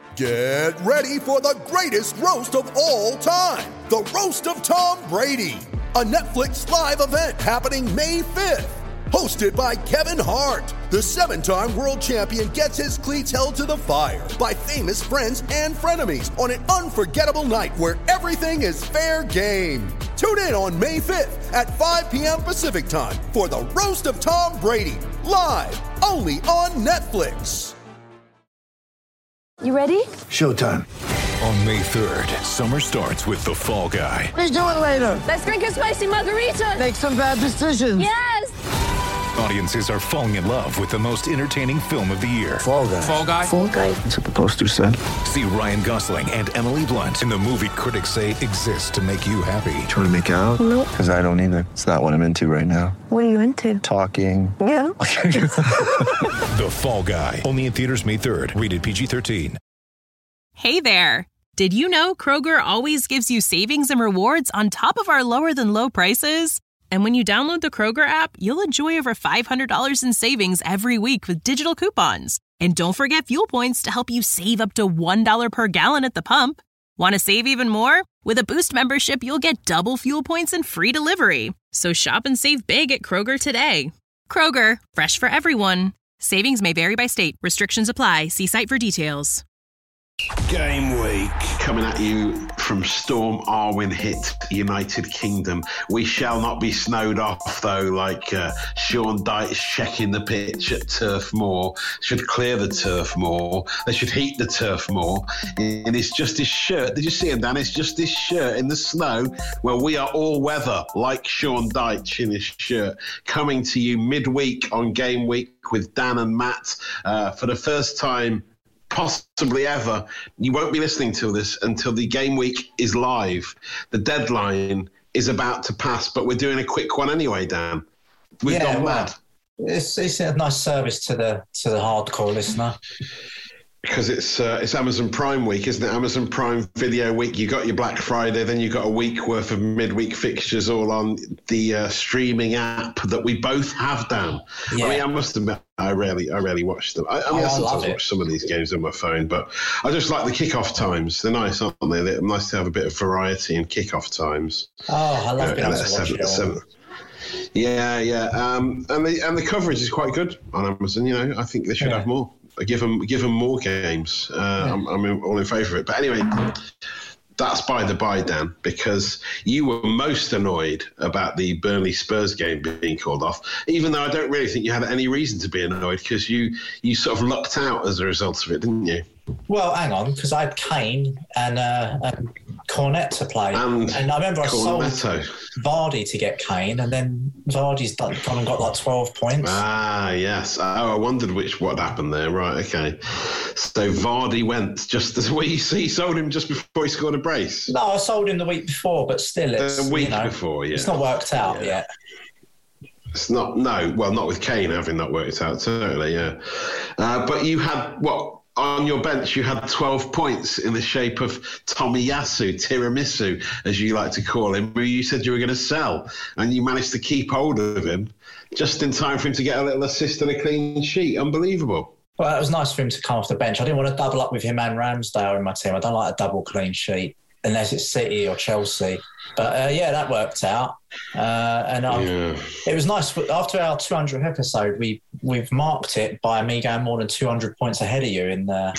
Get ready for the greatest roast of all time, the Roast of Tom Brady, a Netflix live event happening May 5th. Hosted by Kevin Hart, the 7-time world champion gets his cleats held to the fire by famous friends and frenemies on an unforgettable night where everything is fair game. Tune in on May 5th at 5 p.m. Pacific time for the Roast of Tom Brady, live only on Netflix. You ready? Showtime. On May 3rd, summer starts with The Fall Guy. Let's do it later. Let's drink a spicy margarita. Make some bad decisions. Yes! Audiences are falling in love with the most entertaining film of the year. Fall Guy. Fall Guy? Fall Guy. That's what the poster said. See Ryan Gosling and Emily Blunt in the movie critics say exists to make you happy. Trying to make it out? Nope. Because I don't either. It's not what I'm into right now. What are you into? Talking. Yeah. The Fall Guy. Only in theaters May 3rd. Rated PG-13. Hey there. Did you know Kroger always gives you savings and rewards on top of our lower than low prices? And when you download the Kroger app, you'll enjoy over $500 in savings every week with digital coupons. And don't forget fuel points to help you save up to $1 per gallon at the pump. Want to save even more? With a Boost membership, you'll get double fuel points and free delivery. So shop and save big at Kroger today. Kroger, fresh for everyone. Savings may vary by state. Restrictions apply. See site for details. Game week coming at you from Storm Arwen hit United Kingdom. We shall not be snowed off though, like Sean Dyche checking the pitch at Turf Moor. Should clear the turf more. They should heat the turf more. And it's just his shirt. Did you see him, Dan? It's just his shirt in the snow. Well, we are all weather like Sean Dyche in his shirt. Coming to you midweek on Game Week with Dan and Matt for the first time possibly ever. You won't be listening to this until the game week is live. The deadline is about to pass, but we're doing a quick one anyway, Dan. We've gone mad. It's a nice service to the hardcore listener. Because it's Amazon Prime week, isn't it? Amazon Prime Video week. You got your Black Friday, then you got a week worth of midweek fixtures all on the streaming app that we both have, Dan. Yeah. I mean, I must admit, I rarely watch them. I sometimes watch some of these games on my phone, but I just like the kickoff times. They're nice, aren't they? They're nice to have a bit of variety in kickoff times. Oh, I love being able to watch it all. Yeah. And the coverage is quite good on Amazon. You know, I think they should have more. Give them more games. I'm all in favour of it. But anyway, that's by the by, Dan, because you were most annoyed about the Burnley Spurs game being called off, even though I don't really think you had any reason to be annoyed because you sort of lucked out as a result of it, didn't you? Well, hang on, because I had Kane and Cornet to play. And I remember I sold Vardy to get Kane, and then Vardy's gone and got like 12 points. Ah, yes. Oh, I wondered what happened there. Right, okay. So Vardy went just as he sold him just before he scored a brace? No, I sold him the week before, but still it's... A week before, yeah. It's not worked out yet. It's not, no. Well, not with Kane having not worked out, certainly, yeah. But you had, on your bench, you had 12 points in the shape of Tomiyasu, Tiramisu, as you like to call him, who you said you were going to sell, and you managed to keep hold of him just in time for him to get a little assist and a clean sheet. Unbelievable. Well, it was nice for him to come off the bench. I didn't want to double up with him and Ramsdale in my team. I don't like a double clean sheet unless it's City or Chelsea. But, that worked out. It was nice. After our 200th episode, we've marked it by me going more than 200 points ahead of you in the...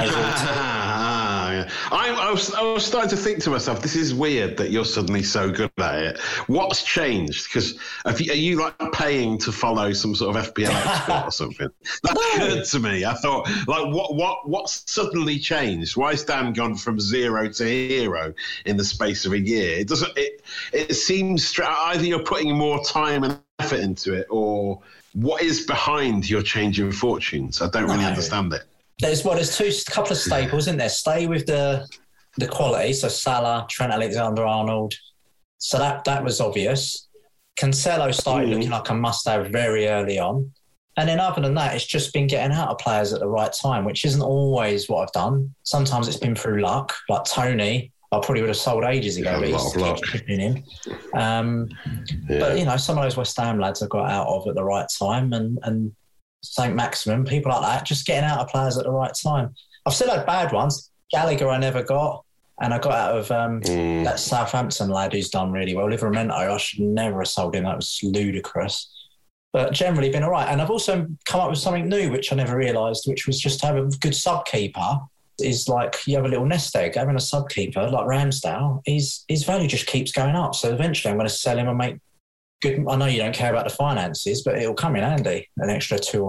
I was starting to think to myself, this is weird that you're suddenly so good at it. What's changed? Because are you like paying to follow some sort of FPL expert or something? That occurred to me. I thought, like, what's suddenly changed? Why has Dan gone from 0 to hero in the space of a year? It seems either you're putting more time and effort into it, or what is behind your change in fortunes? I don't really understand it. There's a couple of staples, isn't there? Stay with the quality, so Salah, Trent Alexander-Arnold. So that was obvious. Cancelo started looking like a must-have very early on. And then other than that, it's just been getting out of players at the right time, which isn't always what I've done. Sometimes it's been through luck, like Tony. I probably would have sold ages ago, but he's keeping him. But, some of those West Ham lads I got out of at the right time, and St. Maximin, people like that, just getting out of players at the right time. I've still had bad ones. Gallagher I never got, and I got out of that Southampton lad who's done really well, Livramento. I should never have sold him. That was ludicrous. But generally been all right. And I've also come up with something new, which I never realised, which was just to have a good sub-keeper. Is like you have a little nest egg. Having a sub-keeper like Ramsdale, his value just keeps going up. So eventually I'm going to sell him and make good. I know you don't care about the finances, but it'll come in handy. An extra 2 or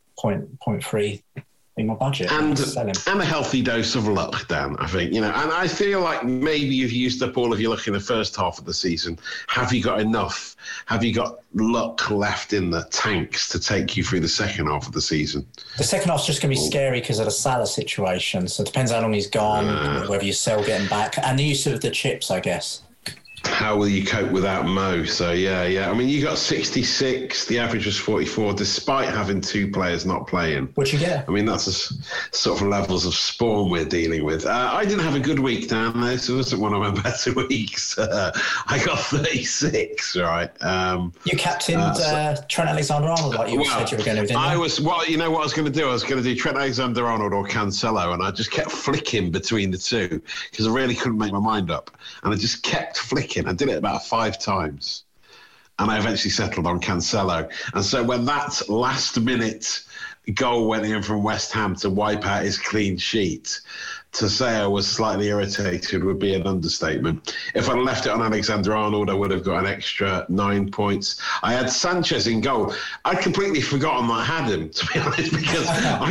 3.3 in my budget. And a healthy dose of luck, Dan, I think. And I feel like maybe you've used up all of your luck in the first half of the season. Have you got enough? Have you got luck left in the tanks to take you through the second half of the season? The second half's just going to be scary because of the Salah situation. So it depends how long he's gone, whether you sell getting back, and the use of the chips, I guess. How will you cope without Mo? So, yeah. I mean, you got 66. The average was 44, despite having 2 players not playing. What'd you get? I mean, that's the sort of levels of spawn we're dealing with. I didn't have a good week, Dan. This wasn't one of my better weeks. I got 36, right? You captained Trent Alexander-Arnold like you said you were going to do, didn't you? You know what I was going to do? I was going to do Trent Alexander-Arnold or Cancelo, and I just kept flicking between the two because I really couldn't make my mind up. And I just kept flicking. I did it about 5 times. And I eventually settled on Cancelo. And so when that last-minute goal went in from West Ham to wipe out his clean sheet, to say I was slightly irritated would be an understatement. If I'd left it on Alexander-Arnold, I would have got an extra 9 points. I had Sanchez in goal. I'd completely forgotten I had him, to be honest, because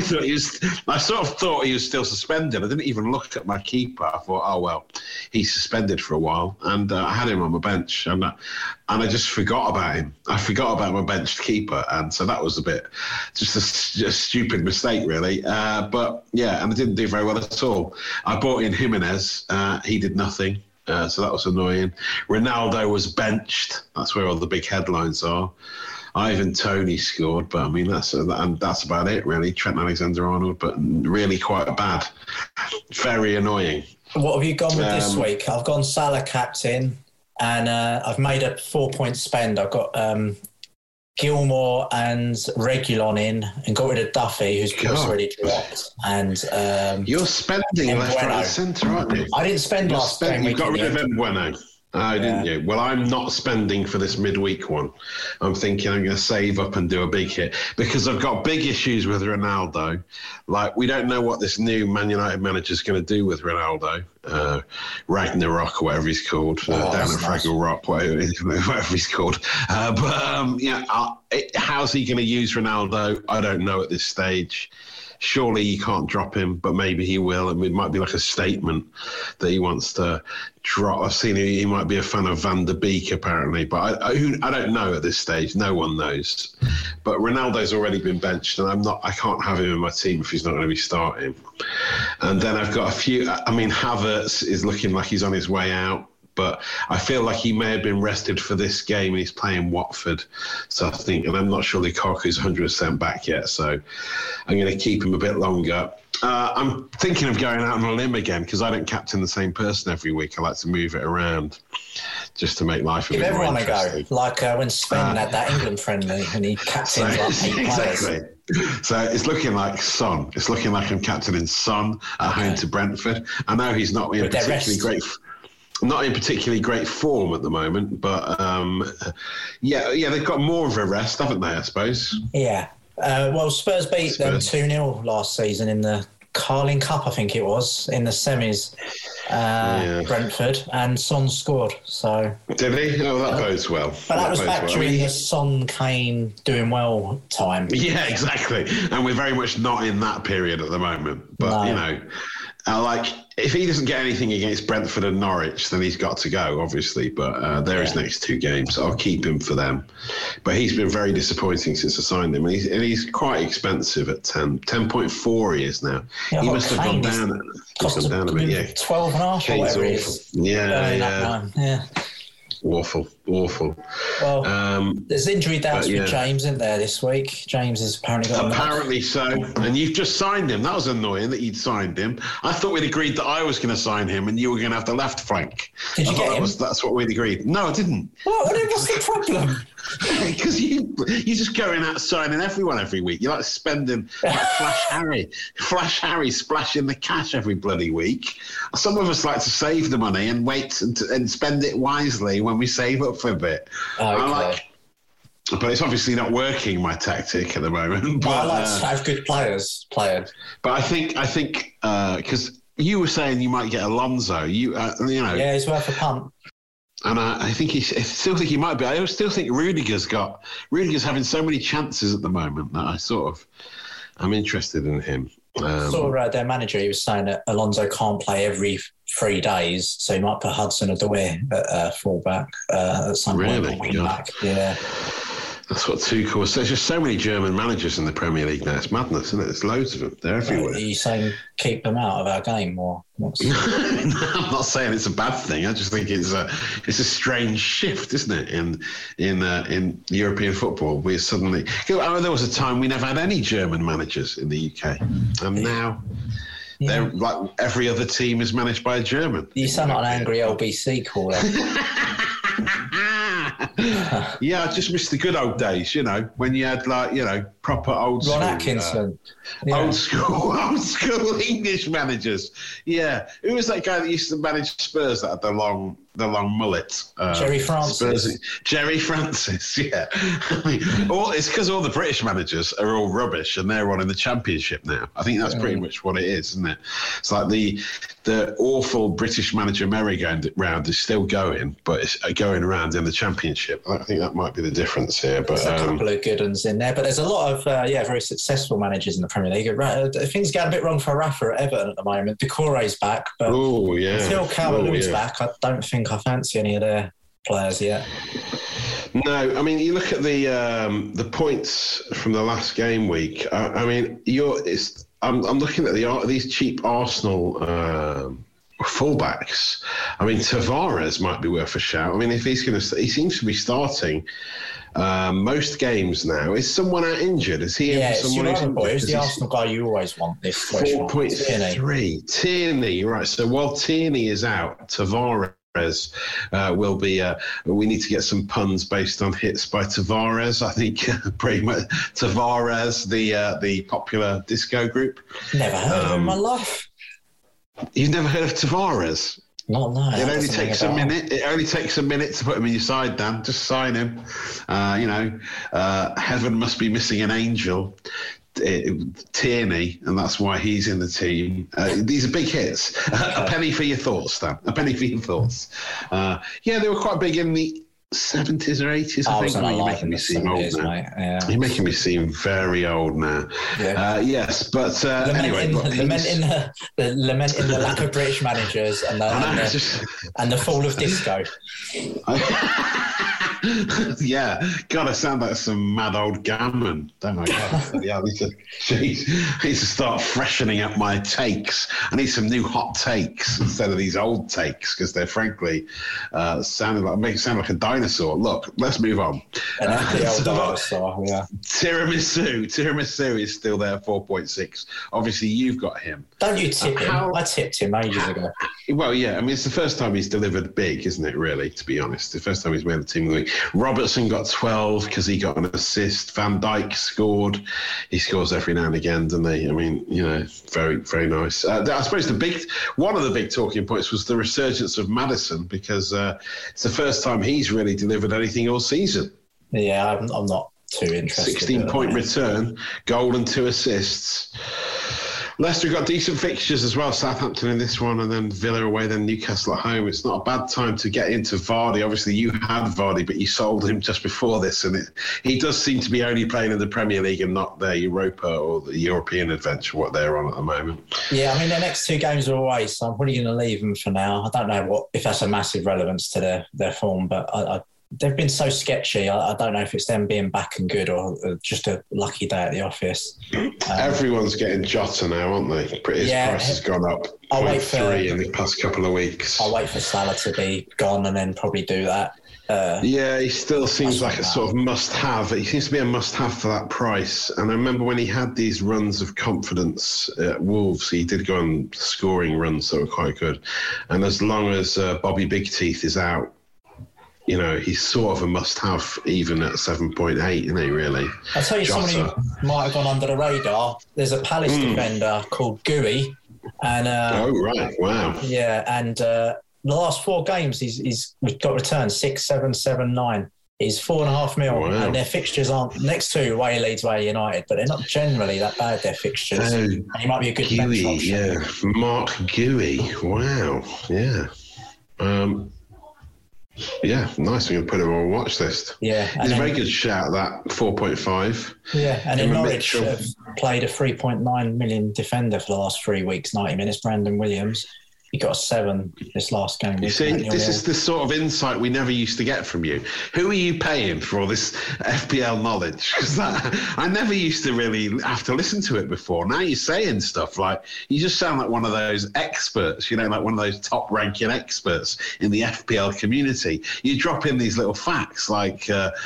I sort of thought he was still suspended. I didn't even look at my keeper. I thought, oh, well, he's suspended for a while. And I had him on my bench. And I just forgot about him. I forgot about my benched keeper. And so that was just a stupid mistake, really. But, yeah, and I didn't do very well at all. I bought in Jimenez. He did nothing. So that was annoying. Ronaldo was benched. That's where all the big headlines are. Ivan Toney scored, but I mean, that's about it, really. Trent Alexander-Arnold, but really quite bad. Very annoying. What have you gone with this week? I've gone Salah captain, and I've made a 4-point spend. I've got Gilmore and Reguilon in, and got rid of Duffy, who's already dropped. And you're spending left, right, and centre, aren't you? I didn't spend last game. You got rid of Mbueno. Didn't you? Well, I'm not spending for this midweek one. I'm thinking I'm going to save up and do a big hit because I've got big issues with Ronaldo. Like, we don't know what this new Man United manager is going to do with Ronaldo. Ragnarok or whatever he's called. Down at Fraggle Rock, whatever he's called. How's he going to use Ronaldo? I don't know at this stage. Surely you can't drop him, but maybe he will. And it might be like a statement that he wants to drop. I've seen he might be a fan of Van der Beek, apparently. But I don't know at this stage. No one knows. But Ronaldo's already been benched, and I can't have him in my team if he's not going to be starting. And then I've got a few. I mean, Havertz is looking like he's on his way out. But I feel like he may have been rested for this game and he's playing Watford. So I think, and I'm not sure Lukaku's 100% back yet, so I'm going to keep him a bit longer. I'm thinking of going out on a limb again because I don't captain the same person every week. I like to move it around just to make life a bit more interesting. Give everyone a go, like when Sven had that England friendly and he captained like 8 exactly. players. So it's looking like Son. It's looking like I'm captaining Son at home to Brentford. I know he's not in particularly great... Not in particularly great form at the moment, but they've got more of a rest, haven't they, I suppose? Yeah. Well, Spurs beat them 2-0 last season in the Carling Cup, I think it was, in the semis, Brentford, and Son scored. So did he? Oh, that bodes well. But that was back during the Son Kane doing well time. Yeah, exactly. And we're very much not in that period at the moment. But, if he doesn't get anything against Brentford and Norwich, then he's got to go, obviously. But they're his next 2 games. I'll keep him for them. But he's been very disappointing since I signed him. And he's quite expensive at 10.4 he is now. Yeah, he must have gone down. Cost a bit, 12.5 or whatever it is. Yeah. Awful. Awful. Well, there's injury doubts with James, isn't there, this week? James has apparently got Apparently so. And you've just signed him. That was annoying that you'd signed him. I thought we'd agreed that I was going to sign him and you were going to have the left flank. Did you get him? That's what we'd agreed. No, I didn't. What's the problem? Because you're just going out signing everyone every week. You're like spending like Flash Harry splashing the cash every bloody week. Some of us like to save the money and wait and spend it wisely when we save up for a bit. Okay. But it's obviously not working, my tactic at the moment. But I like to have good players. But I think because you were saying you might get Alonso. Yeah, he's worth a punt. And I still think he might be. I still think Rudiger's having so many chances at the moment that I'm interested in him. Their manager, he was saying that Alonso can't play every 3 days, so he might put Hudson-Odoi at fullback at some point. Back. Yeah. That's what Tuchel was saying. There's just so many German managers in the Premier League now. It's madness, isn't it? There's loads of them. They're everywhere. Are you saying keep them out of our game? Or no, I'm not saying it's a bad thing. I just think it's a strange shift, isn't it, in European football? We suddenly... there was a time we never had any German managers in the UK. And now... Yeah. They're like every other team is managed by a German. You sound like an angry LBC caller. Yeah, I just miss the good old days, when you had proper old Ron Atkinson. Old school English managers. Yeah. Who was that guy that used to manage Spurs that had the long mullet? Jerry Francis. Jerry Francis, yeah. It's because all the British managers are all rubbish and they're on in the Championship now. I think that's pretty much what it is, isn't it? It's like the awful British manager merry-go-round is still going, but it's going around in the Championship. I think that might be the difference here. But there's a couple of good ones in there, but there's a lot of very successful managers in the Premier League. Things going a bit wrong for Rafa at Everton at the moment. Decore's back, but until Calvert-Lewin's back, I don't think I fancy any of their players yet. No, I mean, you look at the points from the last game week. I'm looking at these cheap Arsenal fullbacks. I mean, Tavares might be worth a shout. I mean, if he seems to be starting most games now. Is someone out injured? Is he? Yeah, it's the Arsenal guy you always want. This 4.3. Tierney, right? So while Tierney is out, Tavares will be. We need to get some puns based on hits by Tavares. I think pretty much Tavares, the popular disco group. Never heard of him in my life. You've never heard of Tavares? No. It only takes a minute. It only takes a minute to put him in your side, Dan. Just sign him. Heaven must be missing an angel. Tierney, and that's why he's in the team. These are big hits. A penny for your thoughts, Dan. A penny for your thoughts. They were quite big in the 70s or 80s, I think. You're making me seem old now. Yeah. You're making me seem very old now. Yeah. Yes, but anyway. Lament in the lack of British managers and the fall of disco. Yeah, God, I sound like some mad old gammon, don't I? Yeah, I need to start freshening up my takes. I need some new hot takes instead of these old takes because they're frankly make it sound like a dinosaur. Look, let's move on. Dinosaur, yeah. Tiramisu is still there, 4.6. Obviously, you've got him. Don't you tip him? I tipped him ages ago. Well, yeah, I mean, it's the first time he's delivered big, isn't it, really, to be honest? The first time he's made the team of the week. Robertson got 12 because he got an assist. Van Dijk scored. He scores every now and again, doesn't he? I mean, very, very nice. I suppose one of the big talking points was the resurgence of Maddison because it's the first time he's really delivered anything all season. Yeah, I'm not too interested. 16-point return, goal and 2 assists. Leicester got decent fixtures as well. Southampton in this one, and then Villa away, then Newcastle at home. It's not a bad time to get into Vardy. Obviously, you had Vardy, but you sold him just before this, and he does seem to be only playing in the Premier League and not their Europa or the European adventure, what they're on at the moment. Yeah, I mean, their next 2 games are away, so I'm probably going to leave them for now. I don't know if that's a massive relevance to their form, but they've been so sketchy. I don't know if it's them being back and good or just a lucky day at the office. Everyone's getting Jota now, aren't they? His price has gone up 0.3 in the past couple of weeks. I'll wait for Salah to be gone and then probably do that. Yeah, he still seems like a sort of must-have. He seems to be a must-have for that price. And I remember when he had these runs of confidence at Wolves, he did go on scoring runs that were quite good. And as long as Bobby Big Teeth is out, you know, he's sort of a must-have even at 7.8, isn't he, really? I'll tell you someone who might have gone under the radar. There's a Palace defender called Gooey. And, oh, right. Wow. Yeah, and... the last 4 games, he's got returns 6, 7, 7, 9. He's 4.5 mil, and their fixtures aren't next to away Leeds, away United, but they're not generally that bad. Their fixtures. And he might be a good bench option. Yeah, Mark Gooey. Wow. Yeah. Yeah, nice. I'm going to put him on a watch list. Yeah, he's a very good shout. That 4.5. Yeah, and then Norwich have played a 3.9 million defender for the last 3 weeks, 90 minutes. Brandon Williams. He got a 7 this last game. You see, this is the sort of insight we never used to get from you. Who are you paying for all this FPL knowledge? Because I never used to really have to listen to it before. Now you're saying stuff like, you just sound like one of those experts, you know, like one of those top-ranking experts in the FPL community. You drop in these little facts like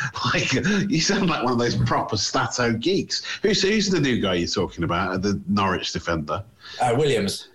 you sound like one of those proper stato geeks. Who's the new guy you're talking about, the Norwich defender? Williams.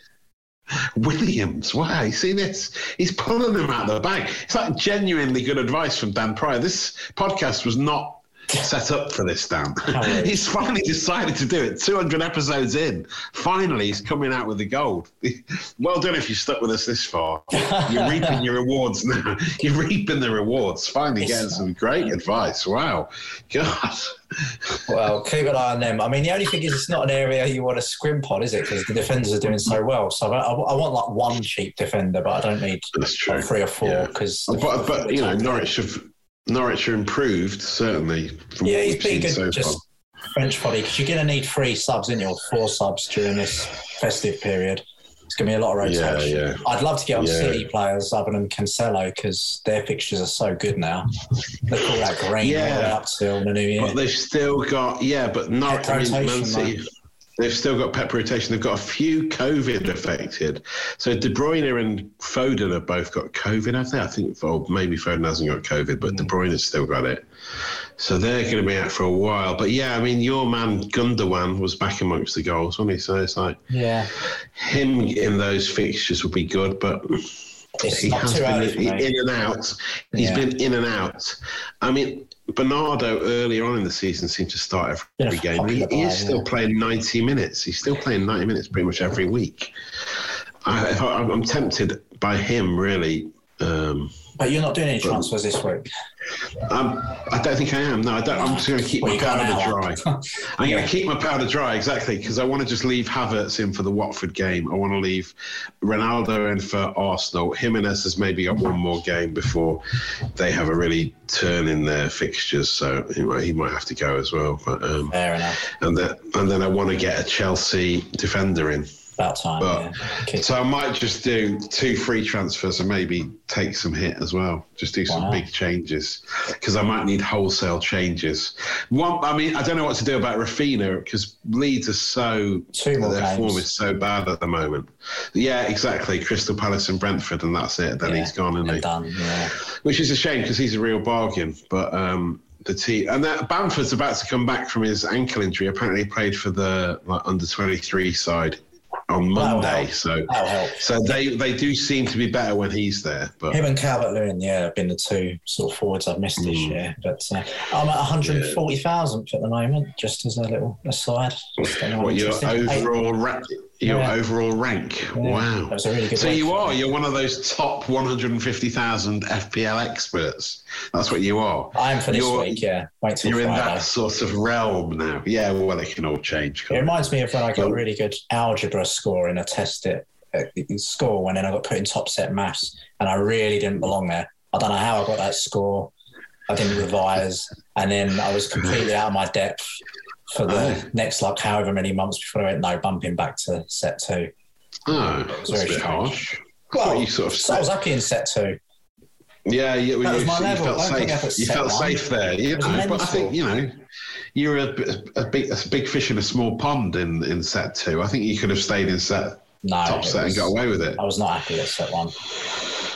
Williams, wow, you see this? He's pulling them out of the bag. It's like genuinely good advice from Dan Pryor. This podcast was not set up for this, Dan. He's finally decided to do it. 200 episodes in. Finally, he's coming out with the gold. Well done if you stuck with us this far. You're reaping your rewards now. You're reaping the rewards. Finally getting some great advice. Wow. God. Well, keep an eye on them. I mean, the only thing is it's not an area you want to scrimp on, is it? Because the defenders are doing so well. So I want like one cheap defender, but I don't need like 3 or 4. Because but you know, Norwich are improved, certainly. From yeah, he's been good. So just French body, because you're going to need 3 subs, aren't you, or 4 subs during this festive period. It's going to be a lot of rotation. Yeah. I'd love to get on City players other than Cancelo, because their fixtures are so good now. They call that green all the way up till the new year. But they've still got, but not Man City. They've still got pep rotation. They've got a few COVID affected. So De Bruyne and Foden have both got COVID, have they? I think, or maybe Foden hasn't got COVID, but De Bruyne has still got it. So they're going to be out for a while. But yeah, I mean, your man Gundogan was back amongst the goals, wasn't he? So it's like, him in those fixtures would be good, but he has been in and out. He's been in and out. I mean, Bernardo earlier on in the season seemed to start every game. He is still playing 90 minutes. He's still playing 90 minutes pretty much every week. I'm tempted by him, really. But you're not doing any transfers this week? I don't think I am. No, I don't. I'm just going to keep my powder dry. I'm going to keep my powder dry, exactly, because I want to just leave Havertz in for the Watford game. I want to leave Ronaldo in for Arsenal. Jimenez has maybe got one more game before they have a really turn in their fixtures, so he might have to go as well. But fair enough. And then I want to get a Chelsea defender in. About time, So I might just do 2 free transfers and maybe take some hit as well. Just do some big changes, because I might need wholesale changes. I don't know what to do about Rafinha, because Leeds are their form is so bad at the moment. Yeah, exactly. Crystal Palace and Brentford, and that's it. Then he's gone, isn't he? Done, which is a shame, because he's a real bargain. But the team, and that Bamford's about to come back from his ankle injury. Apparently, he played for the under-23 side on Monday, so they do seem to be better when he's there. But him and Calvert-Lewin, have been the 2 sort of forwards I've missed this year. But I'm at 140,000th at the moment, just as a little aside. What your overall overall rank? Yeah, wow, that was a really good. So you're one of those top 150,000 FPL experts. That's what you are. I am for this week. Wait till you're Friday. In that sort of realm now. Yeah, well, it can all change. It reminds me of when I got a really good algebra score in a test at school, and then I got put in top set maths, and I really didn't belong there. I don't know how I got that score. I didn't revise, and then I was completely out of my depth for the next however many months before I went bumping back to set 2. Oh, it was very harsh. Well, I was happy in set 2. Yeah, you felt safe. You felt safe there. But I think you're a big fish in a small pond in set 2. I think you could have stayed in top set and got away with it. I was not happy at set 1.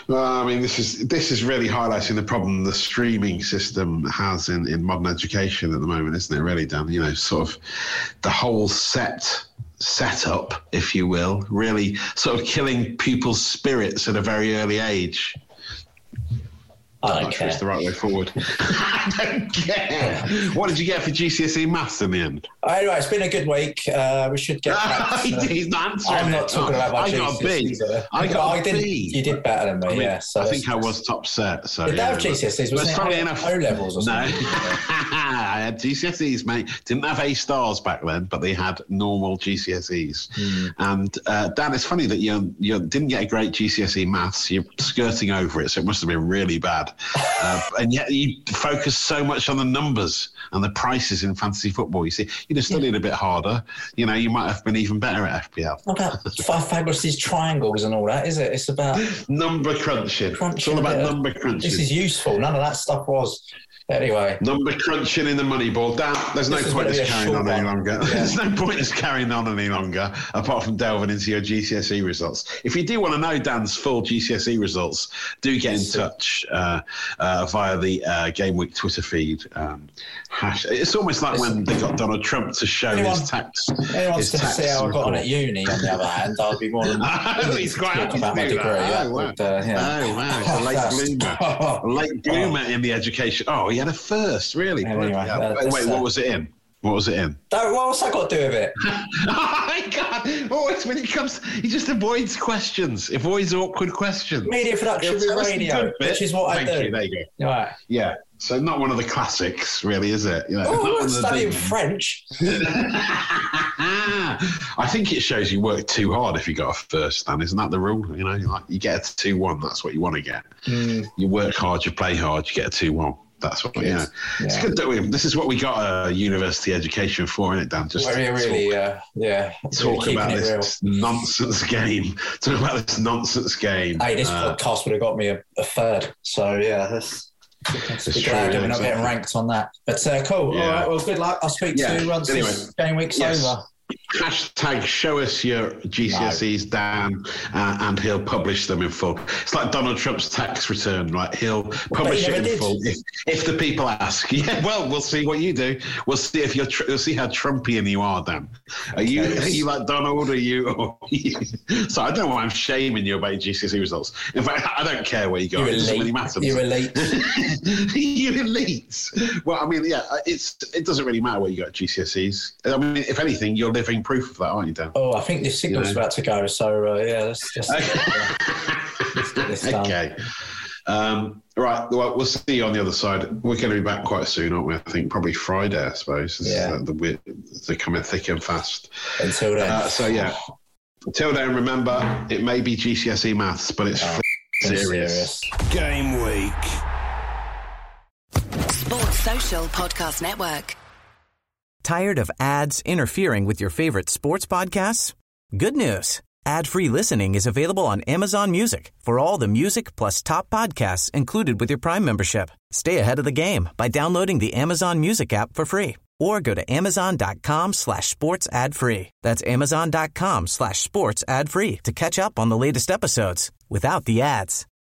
Well, I mean, this is really highlighting the problem the streaming system has in modern education at the moment, isn't it? Really, Dan? You know, sort of the whole setup, if you will, really sort of killing people's spirits at a very early age. I don't care. It's the right way forward. I don't care. What did you get for GCSE maths in the end? Anyway, it's been a good week. We should get back. He's not answering. I'm not talking about my GCSEs. I got a B. You did better than me, I mean, yeah. So I think I was top set. So did they have GCSEs? Was it funny enough O-levels or something? No. I had GCSEs, mate. Didn't have A stars back then, but they had normal GCSEs. And Dan, it's funny that you didn't get a great GCSE maths. You're skirting over it, so it must have been really bad. And yet you focus so much on the numbers and the prices in fantasy football. You see, you'd have studied a bit harder. You know, you might have been even better at FPL. What about Fabulous triangles and all that, is it? It's about number crunching. It's all about number crunching. This is useful. None of that stuff was. Anyway. Number crunching in the money ball. Dan, there's no point in carrying on any longer. Yeah. There's no point in carrying on any longer, apart from delving into your GCSE results. If you do want to know Dan's full GCSE results, do get in touch via the Game Week Twitter feed. It's almost like when they got Donald Trump to show his tax. Anyone wants to see how I got on at uni, on the other hand, I'd be more than he's quite happy about my degree. Wow. A late bloomer. A late bloomer in the education. Oh, he had a first, really. Anyway, wait, what was it in? What was it in? What's that got to do with it? Oh my God! Always when he comes, he just avoids questions, avoids awkward questions. Media production with radio, which is what I do. There you go. Right. Yeah. So not one of the classics, really, is it? You know, I'm studying French. I think it shows you work too hard if you got a first, Dan. Isn't that the rule? You know, you get a 2-1, that's what you want to get. You work hard, you play hard, you get a 2-1. That's what, yeah. It's good that this is what we got a university education for, isn't it, Dan? Just talk about this nonsense game. Talk about this nonsense game. Hey, this podcast would have got me a third. So, yeah, that's glad we're not getting ranked on that. But cool. Yeah. All right, well, good luck. I'll speak to you once this game week's over. Hashtag show us your GCSEs, Dan, and he'll publish them in full. It's like Donald Trump's tax return, right? He'll publish it in full if the people ask. Yeah, well, we'll see what you do. We'll see if we'll see how Trumpian you are, Dan. Are you like Donald? Are you? So I don't know why I'm shaming you about your GCSE results. In fact, I don't care where you go. It doesn't really matter. You're elite. You're elite. Well, I mean, yeah, it doesn't really matter what you got at GCSEs. I mean, if anything, you're living proof of that, aren't you, Dan? Oh, I think this signal's about to go, so let's get this done. Okay. Right, well, we'll see you on the other side. We're going to be back quite soon, aren't we? I think probably Friday, I suppose. They're coming thick and fast. Until then. Until then, remember, it may be GCSE maths, but it's serious. Game week. Sports Social Podcast Network. Tired of ads interfering with your favorite sports podcasts? Good news. Ad-free listening is available on Amazon Music for all the music plus top podcasts included with your Prime membership. Stay ahead of the game by downloading the Amazon Music app for free or go to amazon.com/sports ad free. That's amazon.com/sports ad free to catch up on the latest episodes without the ads.